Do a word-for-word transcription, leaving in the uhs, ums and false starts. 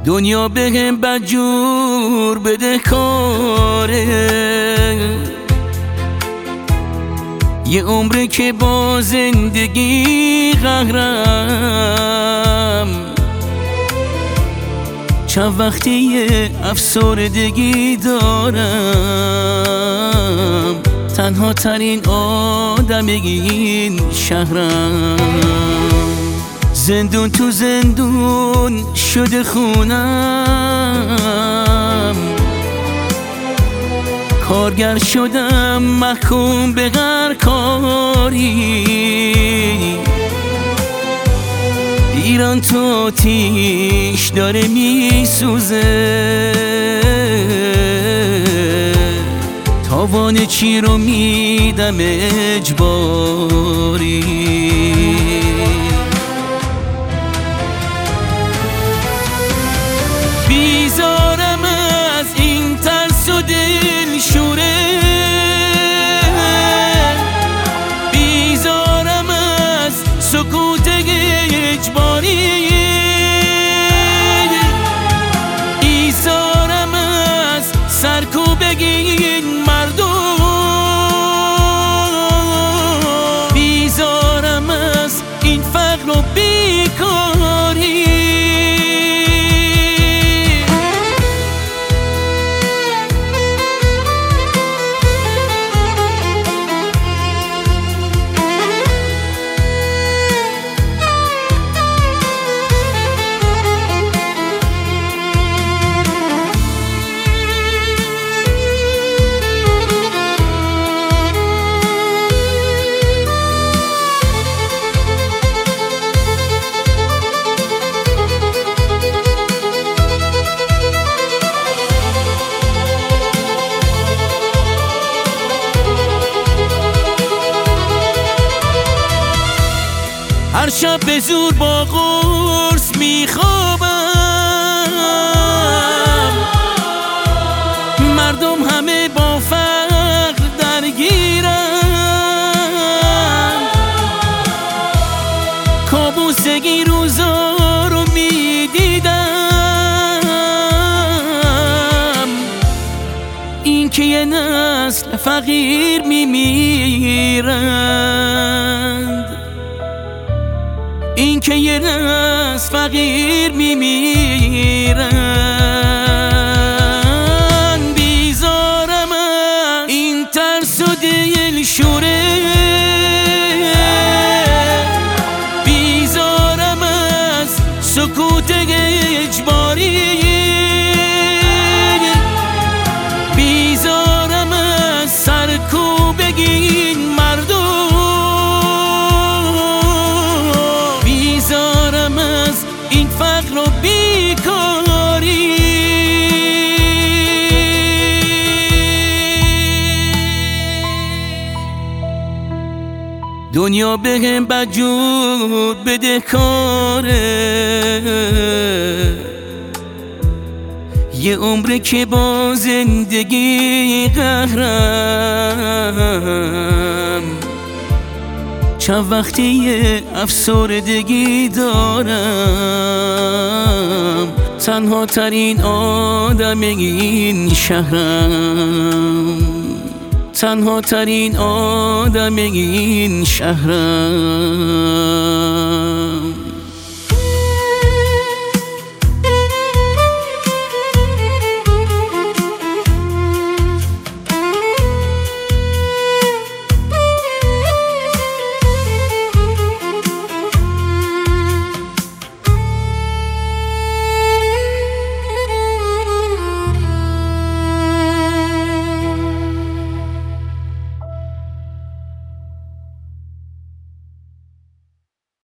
دنیا بهم بدجور بده کاره، یه عمره که با زندگی قهرم، چند وقتی یه افسردگی دارم، تنها ترین آدم این شهرم. زندون تو زندون شده خونم، کارگر شدم محکوم به هر کاری. ایران تو آتیش داره میسوزه، تاوان چی رو میدم اجباری. بیزارم از این ترس و دلشوره، بیزارم از سکوت اجباری، بیزارم از سرکوبگی این مردم، بیزارم از این فقر و بیکاری. هر شب به زور با قرص میخوابم، مردم همه با فقر درگیرن، کابوسگی روزا رو میدیدم، این که یه نسل فقیر میمیرند، این که یه نسل فقیر میمیرن. بیزارم از این ترس و دلشوره، بیزارم از سکوت اجباری، بیزارم از سرکوبگی این مردم، بیزارم از این فقر و بیکاری. دنیا بهم بدجور بده کاره، یه عمره که با زندگی قهرم، چند وقتی یه افسردگی دارم، تنها ترین آدم این شهرم، تنها ترین آدم این شهرم.